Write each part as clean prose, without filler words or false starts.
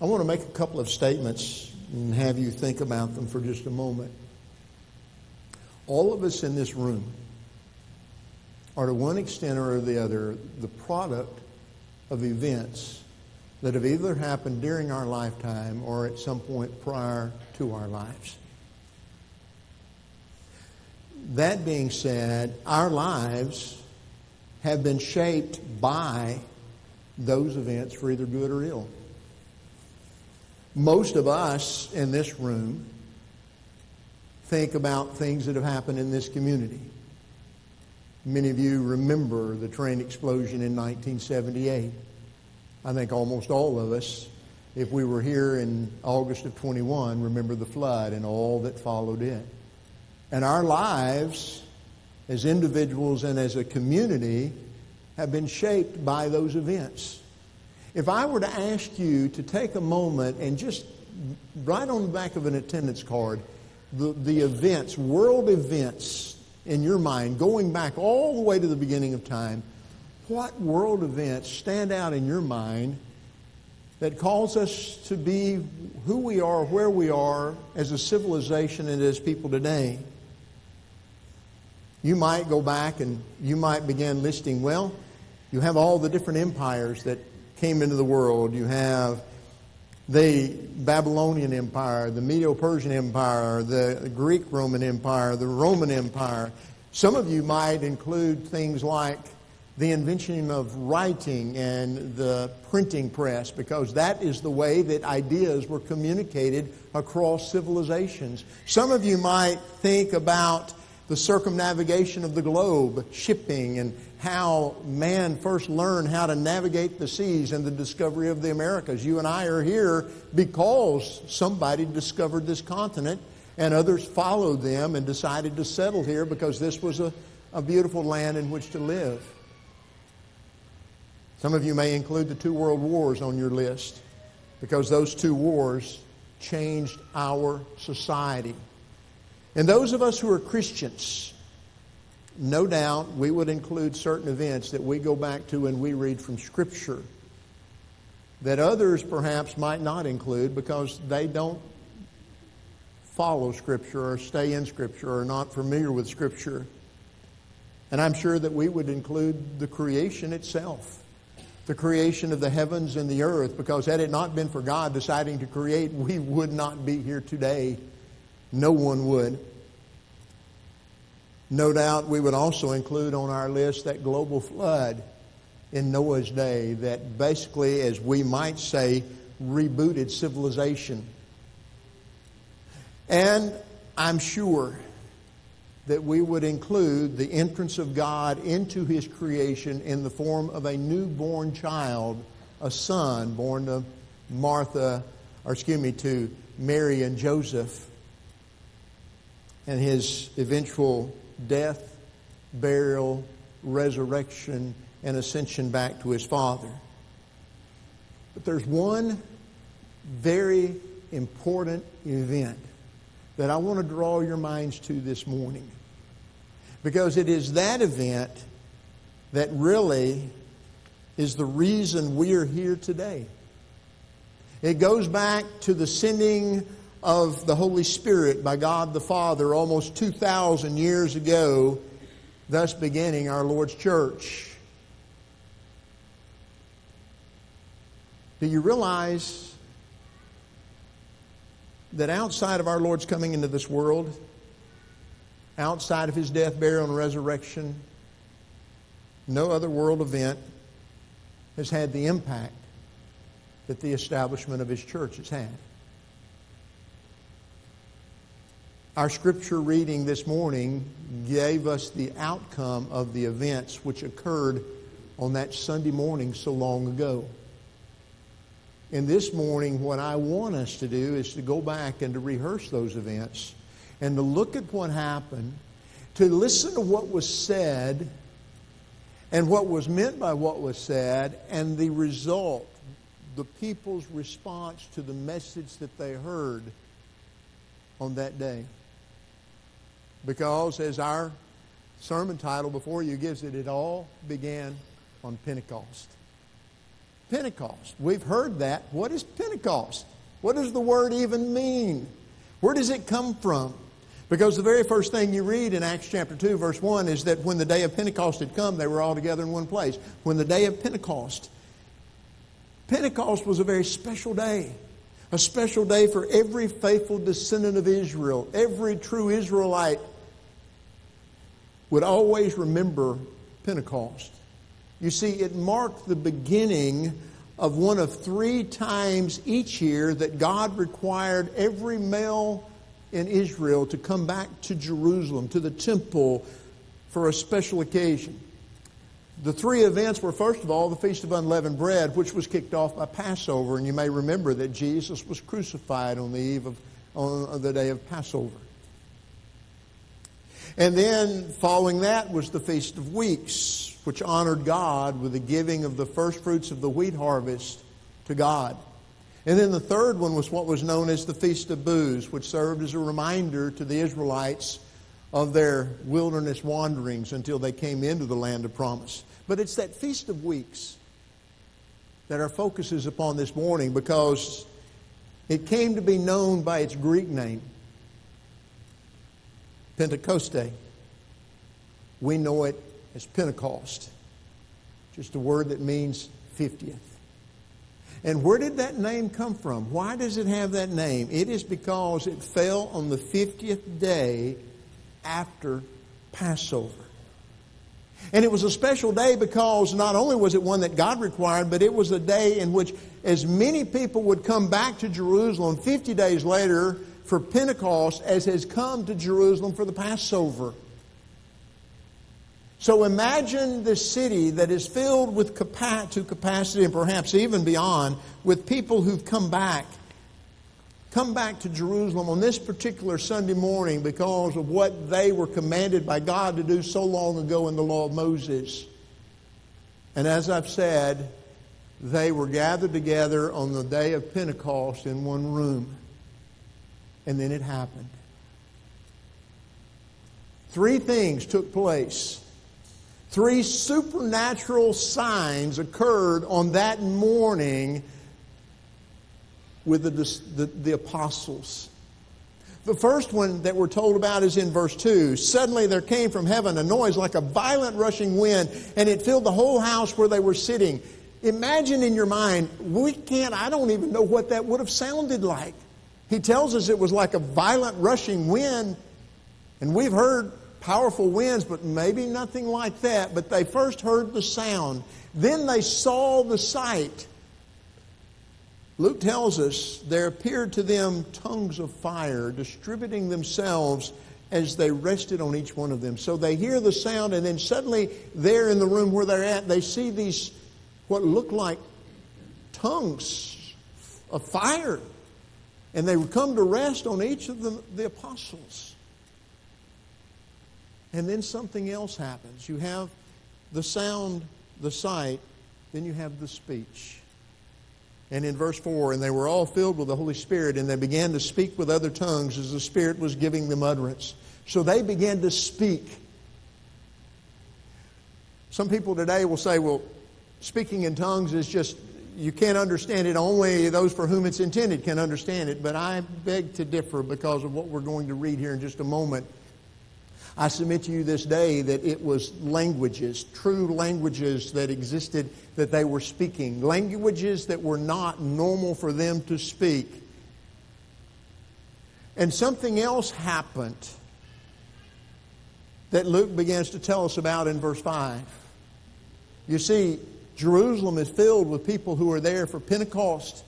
I want to make a couple of statements and have you think about them for just a moment. All of us in this room are to one extent or the other the product of events that have either happened during our lifetime or at some point prior to our lives. That being said, our lives have been shaped by those events for either good or ill. Most of us in this room think about things that have happened in this community. Many of you remember the train explosion in 1978. I think almost all of us, if we were here in August of 21, remember the flood and all that followed it. And our lives as individuals and as a community have been shaped by those events. If I were to ask you to take a moment and just write on the back of an attendance card the events, world events in your mind, going back all the way to the beginning of time, what world events stand out in your mind that cause us to be who we are, where we are as a civilization and as people today? You might go back and you might begin listing, well, you have all the different empires that came into the world. You have the Babylonian Empire, the Medo-Persian Empire, the Greek-Roman Empire, the Roman Empire. Some of you might include things like the invention of writing and the printing press, because that is the way that ideas were communicated across civilizations. Some of you might think about the circumnavigation of the globe, shipping, and how man first learned how to navigate the seas and the discovery of the Americas. You and I are here because somebody discovered this continent and others followed them and decided to settle here because this was a beautiful land in which to live. Some of you may include the 2 world wars on your list because those 2 wars changed our society. And those of us who are Christians, no doubt we would include certain events that we go back to and we read from Scripture that others perhaps might not include because they don't follow Scripture or stay in Scripture or are not familiar with Scripture. And I'm sure that we would include the creation itself, the creation of the heavens and the earth, because had it not been for God deciding to create, we would not be here today. No one would. No doubt we would also include on our list that global flood in Noah's day that basically, as we might say, rebooted civilization. And I'm sure that we would include the entrance of God into His creation in the form of a newborn child, a son born to to Mary and Joseph, and His eventual death, burial, resurrection, and ascension back to His Father. But there's one very important event that I want to draw your minds to this morning, because it is that event that really is the reason we are here today. It goes back to the sending of the Holy Spirit by God the Father almost 2,000 years ago, thus beginning our Lord's church. Do you realize that outside of our Lord's coming into this world, outside of His death, burial, and resurrection, no other world event has had the impact that the establishment of His church has had? Our scripture reading this morning gave us the outcome of the events which occurred on that Sunday morning so long ago. And this morning, what I want us to do is to go back and to rehearse those events and to look at what happened, to listen to what was said and what was meant by what was said, and the result, the people's response to the message that they heard on that day. Because as our sermon title before you gives it, it all began on Pentecost. Pentecost. We've heard that. What is Pentecost? What does the word even mean? Where does it come from? Because the very first thing you read in Acts chapter 2, verse 1 is that when the day of Pentecost had come, they were all together in one place. When the day of Pentecost was a very special day. A special day for every faithful descendant of Israel. Every true Israelite would always remember Pentecost. You see, it marked the beginning of one of 3 times each year that God required every male in Israel to come back to Jerusalem, to the temple, for a special occasion. The 3 events were, first of all, the Feast of Unleavened Bread, which was kicked off by Passover. And you may remember that Jesus was crucified on the day of Passover. And then, following that, was the Feast of Weeks, which honored God with the giving of the first fruits of the wheat harvest to God. And then the third one was what was known as the Feast of Booths, which served as a reminder to the Israelites of their wilderness wanderings until they came into the land of promise. But it's that Feast of Weeks that our focus is upon this morning, because it came to be known by its Greek name, Pentecoste. We know it as Pentecost, just a word that means 50th. And where did that name come from? Why does it have that name? It is because it fell on the 50th day after Passover. And it was a special day because not only was it one that God required, but it was a day in which as many people would come back to Jerusalem 50 days later for Pentecost as has come to Jerusalem for the Passover. So imagine this city that is filled with to capacity and perhaps even beyond with people who've come back to Jerusalem on this particular Sunday morning because of what they were commanded by God to do so long ago in the law of Moses. And as I've said, they were gathered together on the day of Pentecost in one room. And then it happened. 3 things took place. 3 supernatural signs occurred on that morning with the apostles. The first one that we're told about is in verse 2. Suddenly there came from heaven a noise like a violent rushing wind, and it filled the whole house where they were sitting. Imagine in your mind, I don't even know what that would have sounded like. He tells us it was like a violent rushing wind, and we've heard powerful winds, but maybe nothing like that. But they first heard the sound. Then they saw the sight. Luke tells us there appeared to them tongues of fire distributing themselves as they rested on each one of them. So they hear the sound, and then suddenly there in the room where they're at, they see these what look like tongues of fire. And they would come to rest on each of the apostles. And then something else happens. You have the sound, the sight, then you have the speech. And in verse 4, and they were all filled with the Holy Spirit, and they began to speak with other tongues as the Spirit was giving them utterance. So they began to speak. Some people today will say, well, speaking in tongues is just, you can't understand it. Only those for whom it's intended can understand it. But I beg to differ because of what we're going to read here in just a moment. I submit to you this day that it was languages, true languages that existed that they were speaking. Languages that were not normal for them to speak. And something else happened that Luke begins to tell us about in verse 5. You see, Jerusalem is filled with people who are there for Pentecost.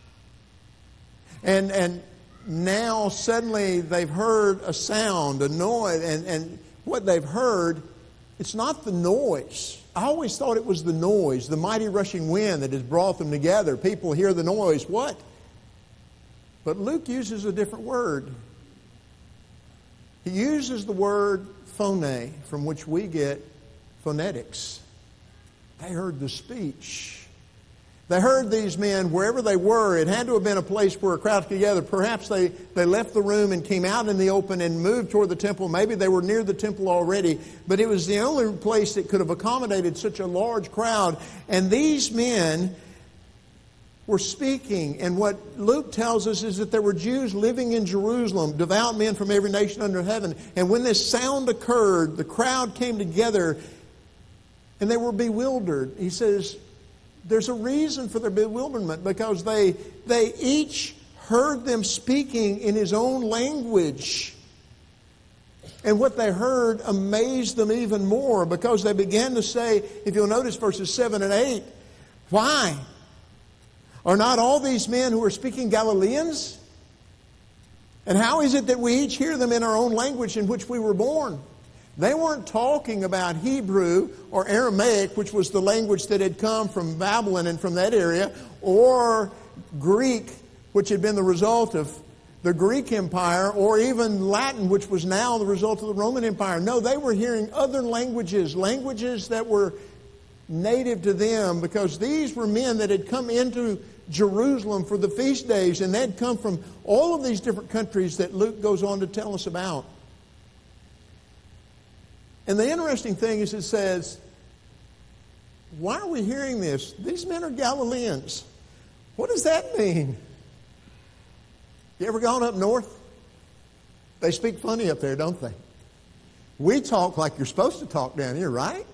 And now suddenly they've heard a sound, a noise, and what they've heard, it's not the noise. I always thought it was the noise, the mighty rushing wind that has brought them together. People hear the noise. What? But Luke uses a different word. He uses the word phone, from which we get phonetics. They heard the speech. They heard these men wherever they were. It had to have been a place where a crowd could gather. Perhaps they left the room and came out in the open and moved toward the temple. Maybe they were near the temple already. But it was the only place that could have accommodated such a large crowd. And these men were speaking. And what Luke tells us is that there were Jews living in Jerusalem, devout men from every nation under heaven. And when this sound occurred, the crowd came together and they were bewildered. He says there's a reason for their bewilderment, because they each heard them speaking in his own language. And what they heard amazed them even more, because they began to say, if you'll notice verses 7 and 8, why? Are not all these men who are speaking Galileans? And how is it that we each hear them in our own language in which we were born? They weren't talking about Hebrew or Aramaic, which was the language that had come from Babylon and from that area, or Greek, which had been the result of the Greek Empire, or even Latin, which was now the result of the Roman Empire. No, they were hearing other languages, languages that were native to them, because these were men that had come into Jerusalem for the feast days, and they'd come from all of these different countries that Luke goes on to tell us about. And the interesting thing is, it says, why are we hearing this? These men are Galileans. What does that mean? You ever gone up north? They speak funny up there, don't they? We talk like you're supposed to talk down here, right?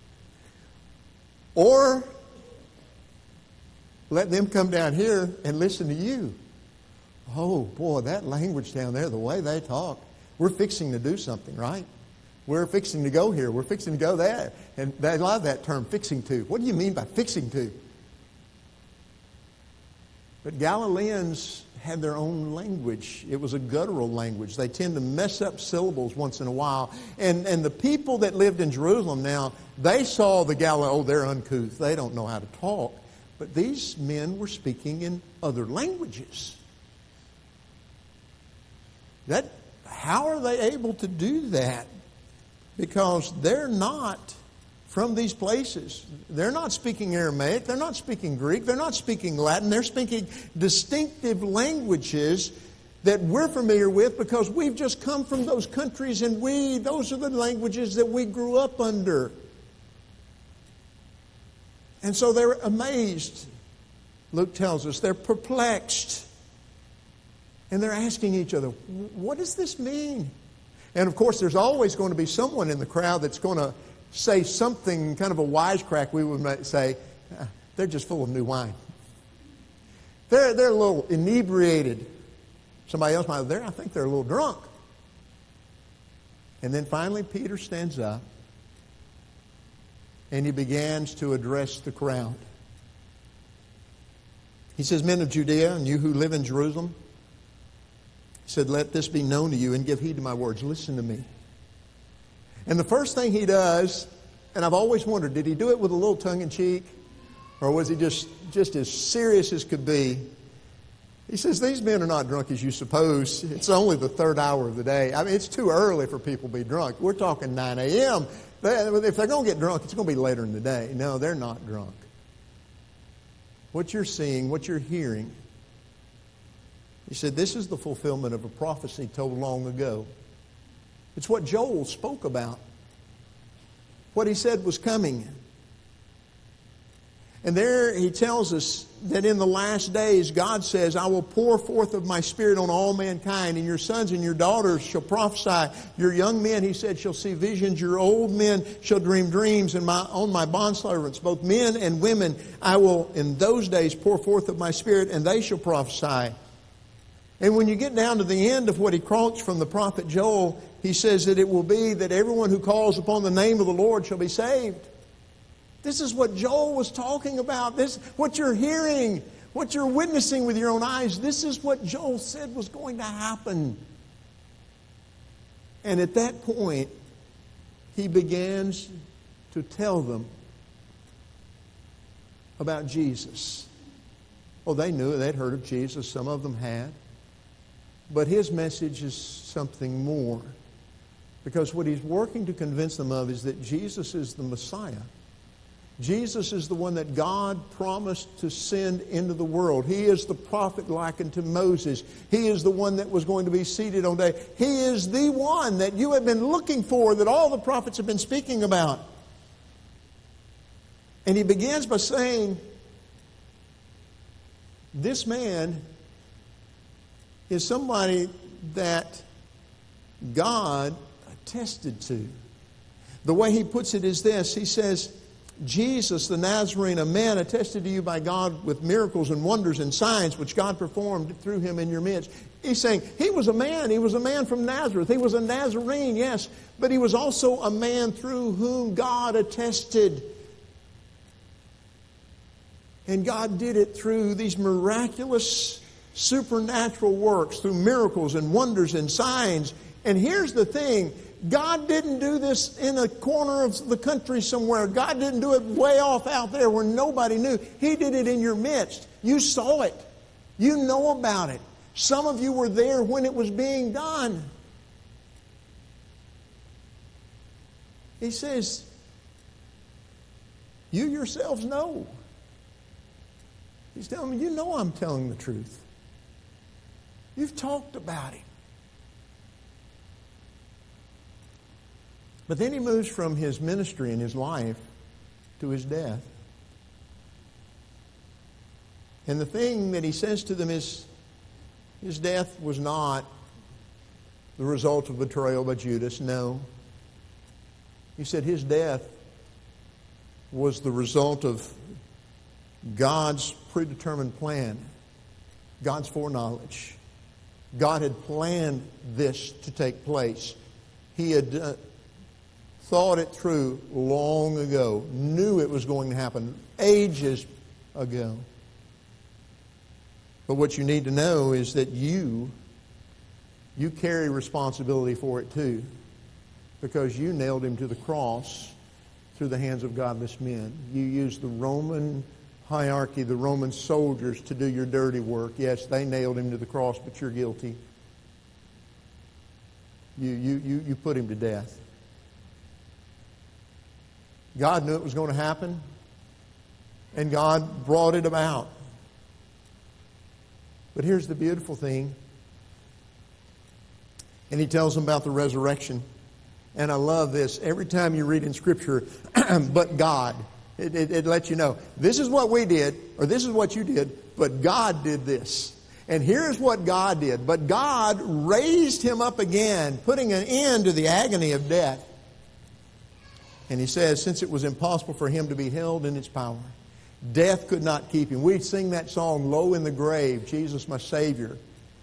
Or let them come down here and listen to you. Oh, boy, that language down there, the way they talk. We're fixing to do something, right? We're fixing to go here. We're fixing to go there. And they love that term, fixing to. What do you mean by fixing to? But Galileans had their own language. It was a guttural language. They tend to mess up syllables once in a while. And the people that lived in Jerusalem now, they saw the Galileans, oh, they're uncouth. They don't know how to talk. But these men were speaking in other languages. How are they able to do that? Because they're not from these places. They're not speaking Aramaic. They're not speaking Greek. They're not speaking Latin. They're speaking distinctive languages that we're familiar with, because we've just come from those countries, and those are the languages that we grew up under. And so they're amazed. Luke tells us they're perplexed. And they're asking each other, what does this mean? And of course, there's always going to be someone in the crowd that's going to say something, kind of a wisecrack. We would say, they're just full of new wine. They're a little inebriated. Somebody else might say, I think they're a little drunk. And then finally, Peter stands up. And he begins to address the crowd. He says, men of Judea, and you who live in Jerusalem, he said, let this be known to you, and give heed to my words. Listen to me. And the first thing he does, and I've always wondered, did he do it with a little tongue-in-cheek? Or was he just as serious as could be? He says, these men are not drunk as you suppose. It's only the third hour of the day. I mean, it's too early for people to be drunk. We're talking 9 a.m., if they're going to get drunk, it's going to be later in the day. No, they're not drunk. What you're seeing, what you're hearing, he said, this is the fulfillment of a prophecy told long ago. It's what Joel spoke about. What he said was coming. And there he tells us that in the last days, God says, I will pour forth of my Spirit on all mankind, and your sons and your daughters shall prophesy. Your young men, he said, shall see visions. Your old men shall dream dreams. And on my bondservants, both men and women, I will in those days pour forth of my Spirit, and they shall prophesy. And when you get down to the end of what he quotes from the prophet Joel, he says that it will be that everyone who calls upon the name of the Lord shall be saved. This is what Joel was talking about. This, what you're hearing, what you're witnessing with your own eyes, this is what Joel said was going to happen. And at that point, he begins to tell them about Jesus. Well, they knew, they'd heard of Jesus. Some of them had. But his message is something more. Because what he's working to convince them of is that Jesus is the Messiah. Jesus is the one that God promised to send into the world. He is the prophet likened to Moses. He is the one that was going to be seated on day. He is the one that you have been looking for, that all the prophets have been speaking about. And he begins by saying, This man is somebody that God attested to. The way he puts it is this. He says, Jesus the Nazarene, a man attested to you by God with miracles and wonders and signs which God performed through him in your midst. He's saying he was a man. He was a man from Nazareth. He was a Nazarene, yes, but he was also a man through whom God attested. And God did it through these miraculous supernatural works, through miracles and wonders and signs. And here's the thing. God didn't do this in a corner of the country somewhere. God didn't do it way off out there where nobody knew. He did it in your midst. You saw it. You know about it. Some of you were there when it was being done. He says, you yourselves know. He's telling me, you know I'm telling the truth. You've talked about it. But then he moves from his ministry and his life to his death. And the thing that he says to them is, his death was not the result of betrayal by Judas. No. He said his death was the result of God's predetermined plan, God's foreknowledge. God had planned this to take place. He had thought it through long ago, knew it was going to happen ages ago. But what you need to know is that you carry responsibility for it too, because you nailed him to the cross through the hands of godless men. You used the Roman hierarchy, the Roman soldiers, to do your dirty work. Yes, they nailed him to the cross, but you're guilty. You put him to death. God knew it was going to happen, and God brought it about. But here's the beautiful thing. And he tells them about the resurrection. And I love this. Every time you read in Scripture, but God, it lets you know, this is what we did, or this is what you did, but God did this. And here's what God did. But God raised him up again, putting an end to the agony of death. And he says, since it was impossible for him to be held in its power, death could not keep him. We sing that song, Low in the Grave, Jesus my Savior.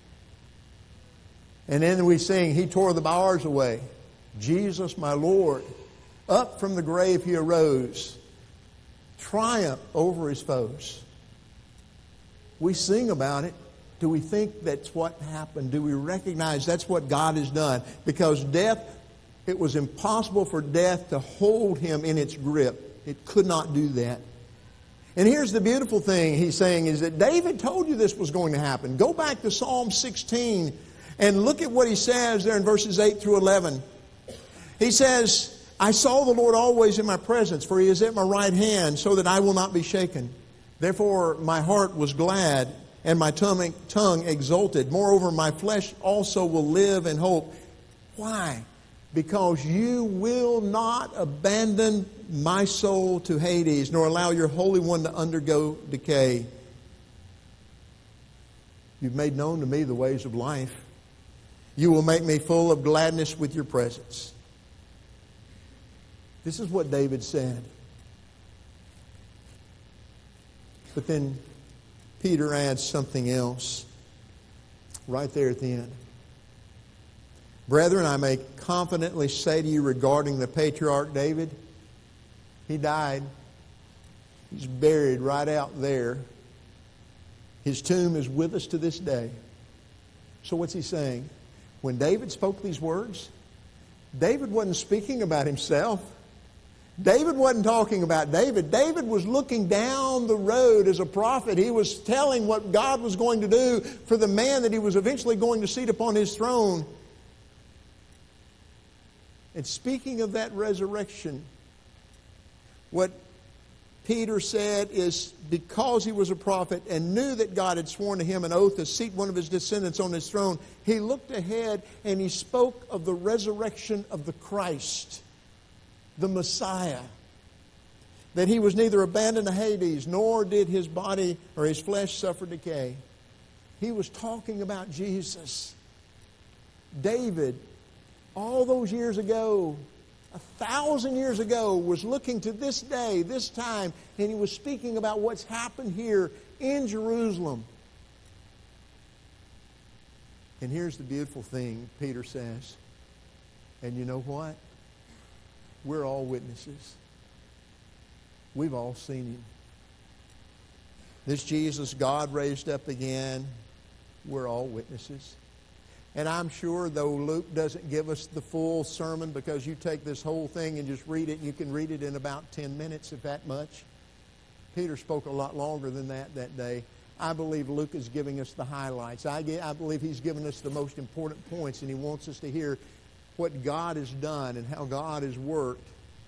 And then we sing, He tore the bars away, Jesus my Lord. Up from the grave he arose, triumph over his foes. We sing about it. Do we think that's what happened? Do we recognize that's what God has done? Because death, it was impossible for death to hold him in its grip. It could not do that. And here's the beautiful thing he's saying is that David told you this was going to happen. Go back to Psalm 16 and look at what he says there in verses 8 through 11. He says, I saw the Lord always in my presence, for he is at my right hand, so that I will not be shaken. Therefore my heart was glad, and my tongue exulted. Moreover, my flesh also will live in hope. Why? Because you will not abandon my soul to Hades, nor allow your Holy One to undergo decay. You've made known to me the ways of life. You will make me full of gladness with your presence. This is what David said. But then Peter adds something else right there at the end. Brethren, I may confidently say to you regarding the patriarch David, he died. He's buried right out there. His tomb is with us to this day. So what's he saying? When David spoke these words, David wasn't speaking about himself. David wasn't talking about David. David was looking down the road as a prophet. He was telling what God was going to do for the man that he was eventually going to seat upon his throne. And speaking of that resurrection, what Peter said is because he was a prophet and knew that God had sworn to him an oath to seat one of his descendants on his throne, he looked ahead and he spoke of the resurrection of the Christ, the Messiah. that he was neither abandoned to Hades, nor did his body or his flesh suffer decay. He was talking about Jesus. David, all those years ago, 1,000 years ago, was looking to this day, this time, and he was speaking about what's happened here in Jerusalem. And here's the beautiful thing, Peter says. And you know what? We're all witnesses. We've all seen him. This Jesus God raised up again, we're all witnesses. And I'm sure, though Luke doesn't give us the full sermon, because you take this whole thing and just read it, and you can read it in about 10 minutes, if that much. Peter spoke a lot longer than that day. I believe Luke is giving us the highlights. I believe he's given us the most important points, and he wants us to hear what God has done and how God has worked.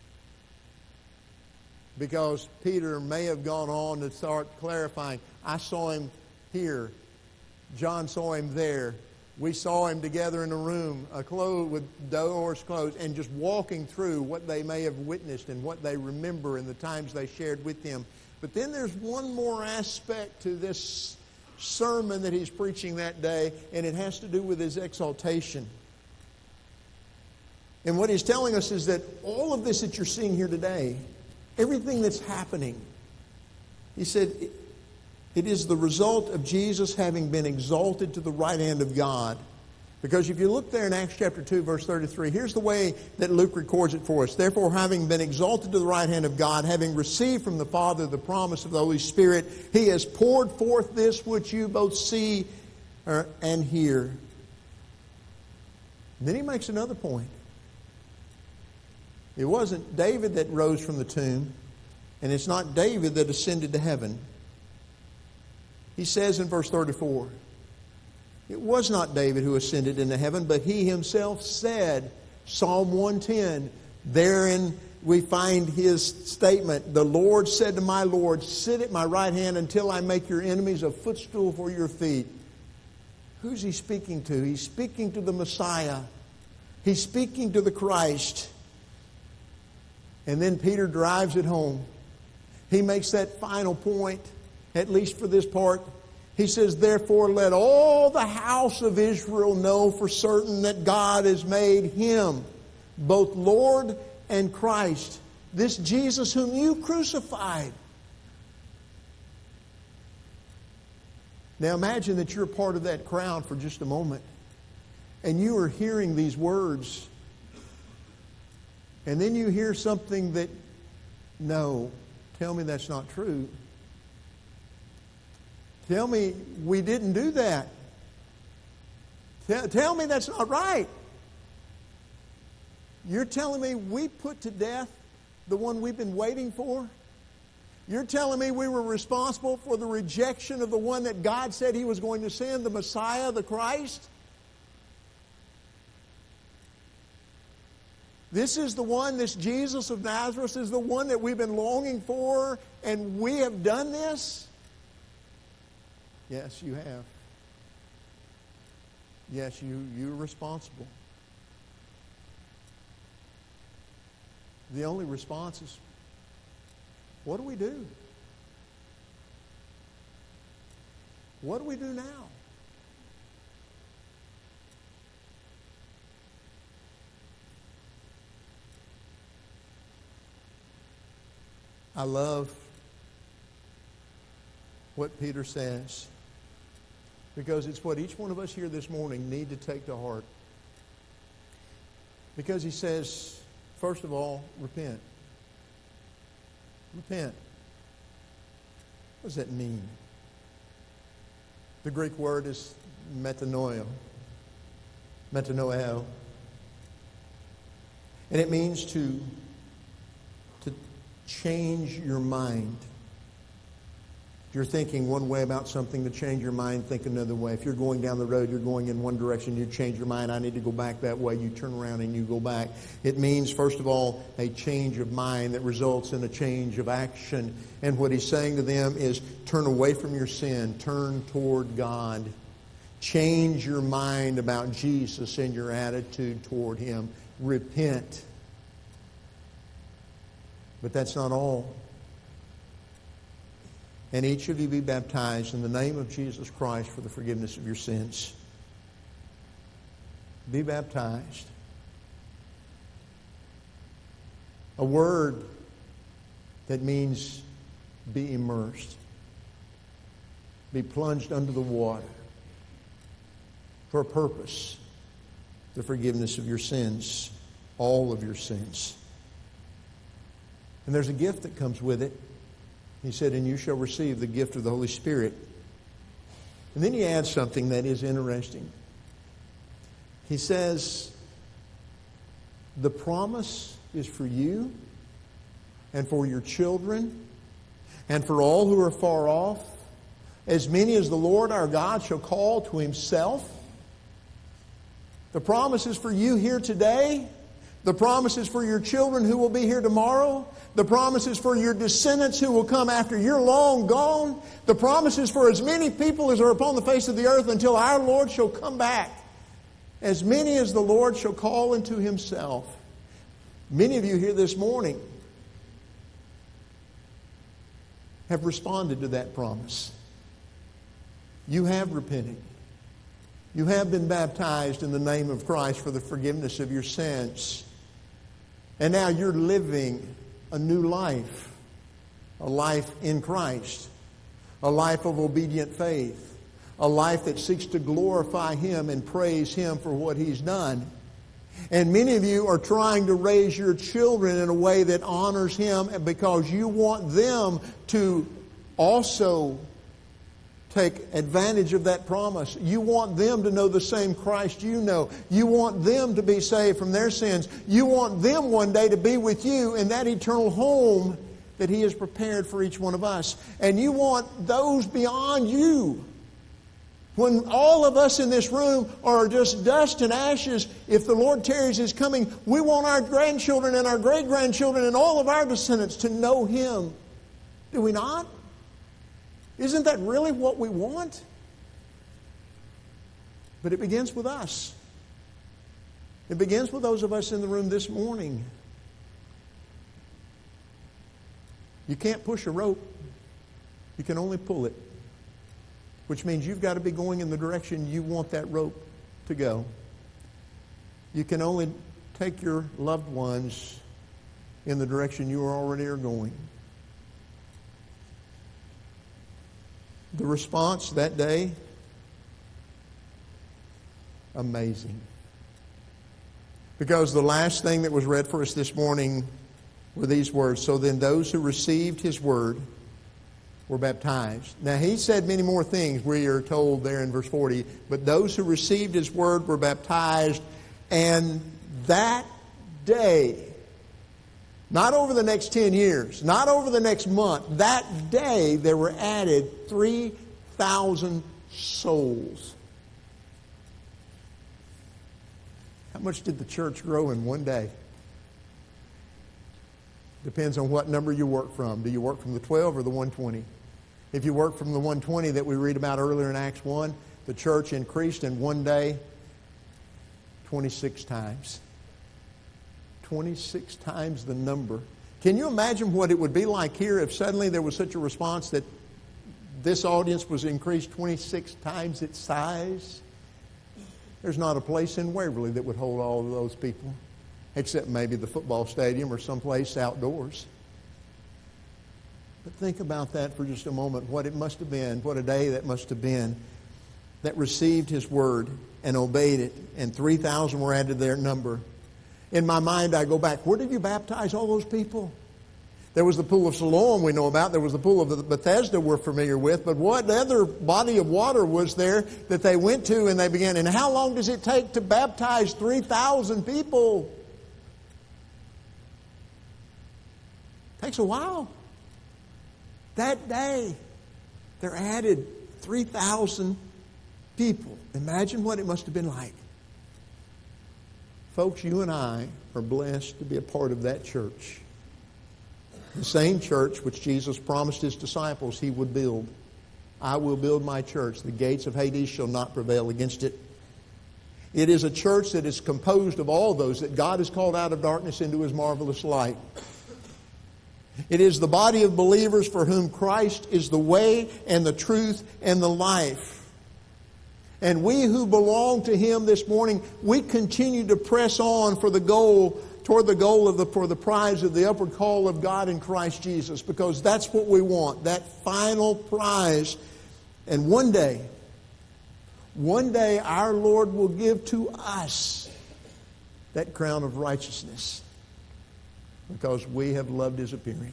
Because Peter may have gone on to start clarifying. I saw him here. John saw him there. We saw him together in a room, clothed with doors closed, and just walking through what they may have witnessed and what they remember and the times they shared with him. But then there's one more aspect to this sermon that he's preaching that day, and it has to do with his exaltation. And what he's telling us is that all of this that you're seeing here today, everything that's happening, he said, it is the result of Jesus having been exalted to the right hand of God. Because if you look there in Acts chapter 2, verse 33, here's the way that Luke records it for us. Therefore, having been exalted to the right hand of God, having received from the Father the promise of the Holy Spirit, he has poured forth this which you both see and hear. And then he makes another point. It wasn't David that rose from the tomb, and it's not David that ascended to heaven. He says in verse 34, it was not David who ascended into heaven, but he himself said, Psalm 110, therein we find his statement, the Lord said to my Lord, sit at my right hand until I make your enemies a footstool for your feet. Who's he speaking to? He's speaking to the Messiah. He's speaking to the Christ. And then Peter drives it home. He makes that final point, at least for this part. He says, therefore let all the house of Israel know for certain that God has made him both Lord and Christ, this Jesus whom you crucified. Now imagine that you're a part of that crowd for just a moment, and you are hearing these words, and then you hear something that, no, tell me that's not true. Tell me we didn't do that. Tell me that's not right. You're telling me we put to death the one we've been waiting for? You're telling me we were responsible for the rejection of the one that God said he was going to send, the Messiah, the Christ? This is the one, this Jesus of Nazareth is the one that we've been longing for, and we have done this? Yes, you have. Yes, you're responsible. The only response is, what do we do? What do we do now? I love what Peter says, because it's what each one of us here this morning need to take to heart. Because he says, first of all, repent. Repent. What does that mean? The Greek word is metanoia. Metanoeo. And it means to change your mind. If you're thinking one way about something, to change your mind, think another way. If you're going down the road, you're going in one direction, you change your mind, I need to go back that way, you turn around and you go back. It means, first of all, a change of mind that results in a change of action. And what he's saying to them is, turn away from your sin, turn toward God. Change your mind about Jesus and your attitude toward him. Repent. But that's not all. and each of you be baptized in the name of Jesus Christ for the forgiveness of your sins. Be baptized. A word that means be immersed. Be plunged under the water for a purpose, the forgiveness of your sins, all of your sins. And there's a gift that comes with it. He said, and you shall receive the gift of the Holy Spirit. And then he adds something that is interesting. He says, the promise is for you and for your children and for all who are far off, as many as the Lord our God shall call to Himself. The promise is for you here today. The promise is for your children who will be here tomorrow. The promise is for your descendants who will come after you're long gone. The promise is for as many people as are upon the face of the earth until our Lord shall come back. As many as the Lord shall call into Himself. Many of you here this morning have responded to that promise. You have repented. You have been baptized in the name of Christ for the forgiveness of your sins. And now you're living a new life. A life in Christ. A life of obedient faith. A life that seeks to glorify Him and praise Him for what He's done. And many of you are trying to raise your children in a way that honors Him because you want them to also take advantage of that promise. You want them to know the same Christ you know. You want them to be saved from their sins. You want them one day to be with you in that eternal home that He has prepared for each one of us. And you want those beyond you. When all of us in this room are just dust and ashes, if the Lord tarries His coming, we want our grandchildren and our great-grandchildren and all of our descendants to know Him. Do we not? Isn't that really what we want? But it begins with us. It begins with those of us in the room this morning. You can't push a rope. You can only pull it. Which means you've got to be going in the direction you want that rope to go. You can only take your loved ones in the direction you already are going. The response that day, amazing. Because the last thing that was read for us this morning were these words. So then those who received His word were baptized. Now He said many more things, we are told there in verse 40. But those who received His word were baptized. And that day, not over the next 10 years, not over the next month, that day there were added 3,000 souls. How much did the church grow in one day? Depends on what number you work from. Do you work from the 12 or the 120? If you work from the 120 that we read about earlier in Acts 1, the church increased in one day 26 times. 26 times the number. Can you imagine what it would be like here if suddenly there was such a response that this audience was increased 26 times its size? There's not a place in Waverly that would hold all of those people, except maybe the football stadium or someplace outdoors. But think about that for just a moment, what it must have been, what a day that must have been, that received His word and obeyed it, and 3,000 were added to their number. In my mind, I go back, where did you baptize all those people? There was the pool of Siloam we know about. There was the pool of Bethesda we're familiar with. But what other body of water was there that they went to and they began? And how long does it take to baptize 3,000 people? Takes a while. That day, there added 3,000 people. Imagine what it must have been like. Folks, you and I are blessed to be a part of that church. The same church which Jesus promised His disciples He would build. I will build my church. The gates of Hades shall not prevail against it. It is a church that is composed of all those that God has called out of darkness into His marvelous light. It is the body of believers for whom Christ is the way and the truth and the life. And we who belong to Him this morning, we continue to press on for the goal, toward the goal for the prize of the upward call of God in Christ Jesus, because that's what we want, that final prize. And one day our Lord will give to us that crown of righteousness, because we have loved His appearing.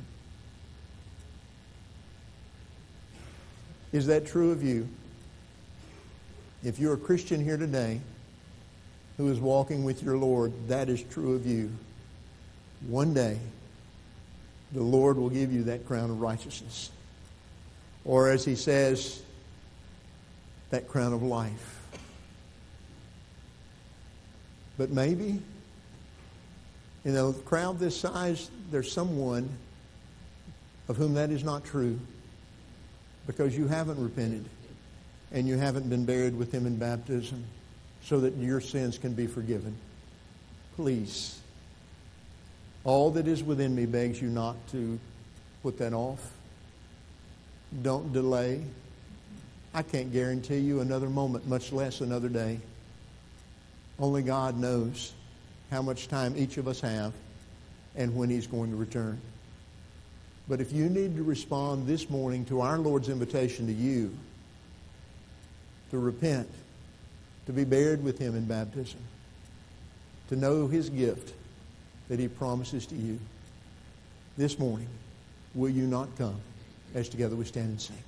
Is that true of you? If you're a Christian here today who is walking with your Lord, that is true of you. One day, the Lord will give you that crown of righteousness. Or as He says, that crown of life. But maybe in a crowd this size, there's someone of whom that is not true, because you haven't repented and you haven't been buried with Him in baptism so that your sins can be forgiven. Please, all that is within me begs you not to put that off. Don't delay. I can't guarantee you another moment, much less another day. Only God knows how much time each of us have and when He's going to return. But if you need to respond this morning to our Lord's invitation to you to repent, to be buried with Him in baptism, to know His gift that He promises to you, this morning, will you not come as together we stand and sing?